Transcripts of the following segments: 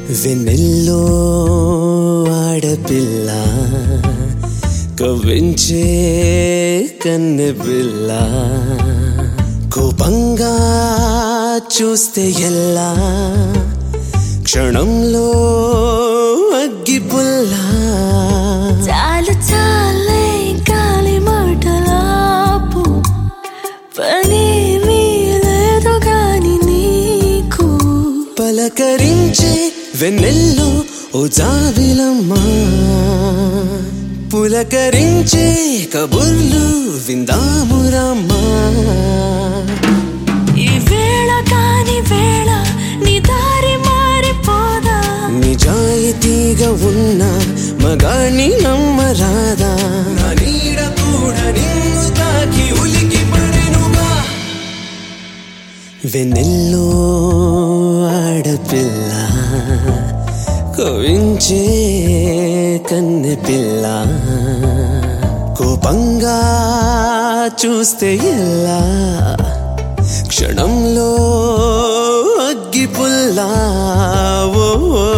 వెన్నెల్లో ఆడపిల్ల కవ్వించే కన్నెపిల్ల కోపంగా చూస్తే ఎలా క్షణంలో అగ్గిపుల్ల చాలు చాలే గాలి మాటలాపు పనేమీ లేదు గాని నీకు పలకరించే వెన్నెల్లో ఓ జాబిలమ్మా పులకరించే కబుర్లు విందామురమ్మా ఈ వేళ కాని వేళ నీ దారి మారిపోదా నిజాయితీగా ఉన్న మగాణ్ణి నమ్మరాదా నా నీడ కూడా నిన్ను తాకి ఉలికి పడెనుగా వెన్నెల్లో ఆడపిల్ల కవించే కన్నెపిల్ల కోపంగా చూస్తే ఎలా క్షణంలో అగ్గిపుల్లా ఓ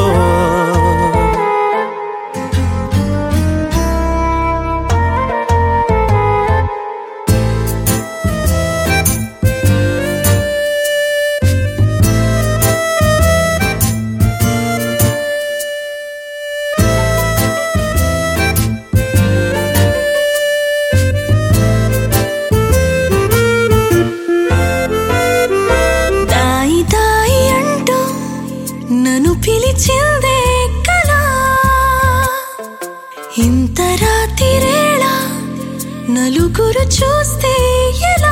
నన్ను పిలిచిందే కలా ఇంత రాత్రిరేళ నలుగురు చూస్తే ఎలా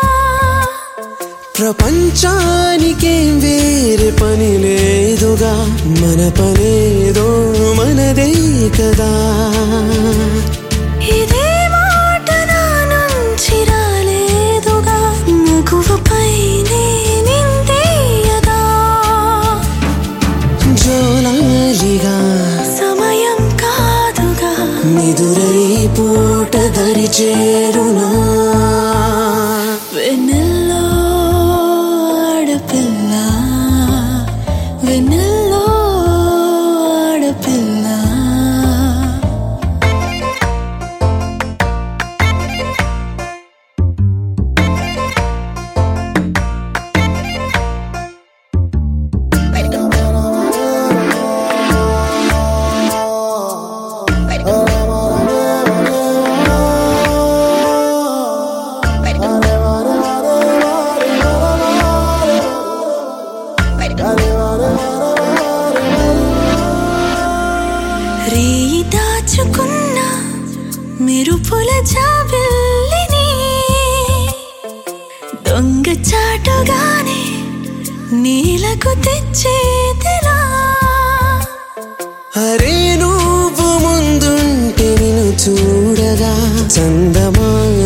ప్రపంచానికేం వేరే పని లేదుగా మన పనేదో మనదే కదా ఇదే మాట నా నుంచి రాలేదుగా మగువపైనే నిందేయదా జోలాలిగా సమయం కాదుగా నిదురై పూట దరి చేరునా వెన్నెల్లో ఆడపిల్ల వెన్నెల్లో ఆడపిల్ల రేయి దాచుకున్న మెరుపుల జాబిల్లిని దొంగ చాటుగానే నీలకు తెచ్చేదిలా అరే నువ్వు ముందుంటే నిన్ను చూడగా చందమామ